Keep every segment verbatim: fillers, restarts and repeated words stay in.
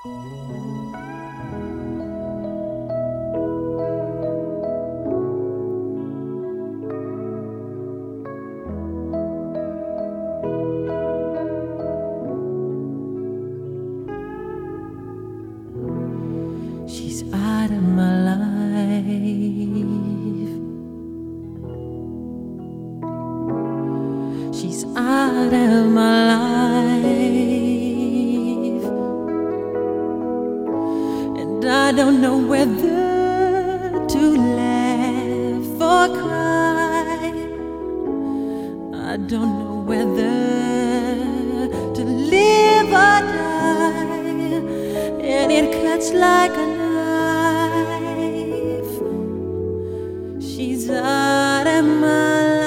She's out of my life. She's out of my life, and I don't know whether to laugh or cry. I don't know whether to live or die, and it cuts like a knife. She's out of my life.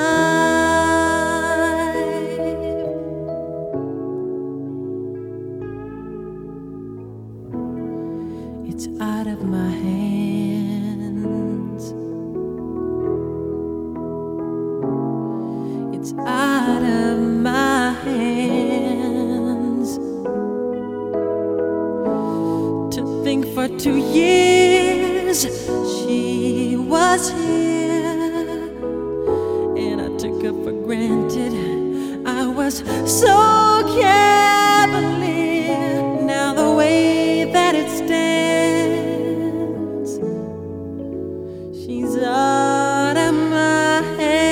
It's out of my hands. It's out of my hands. To think for two years she was here, and I took her for granted. I was so cavalier. Now the way that it stands, she's out of my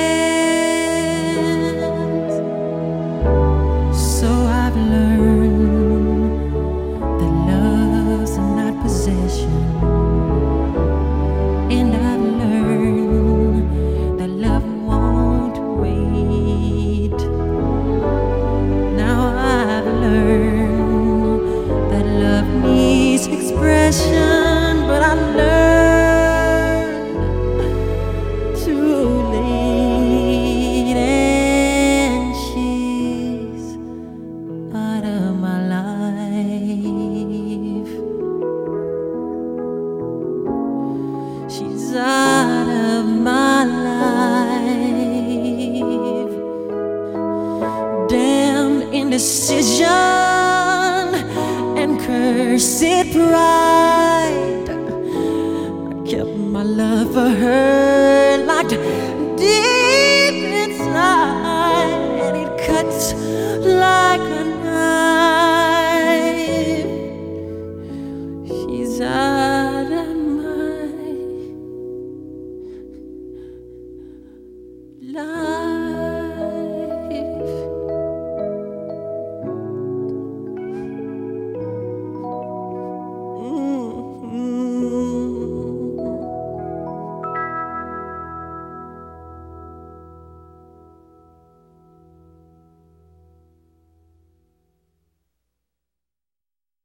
hands. So I've learned that love's not possession, and I've learned that love won't wait. Now I've learned that love needs expression, but I learned too late, and she's out of my life. She's out of my life. Damn indecision and cursed pride. I kept my love for her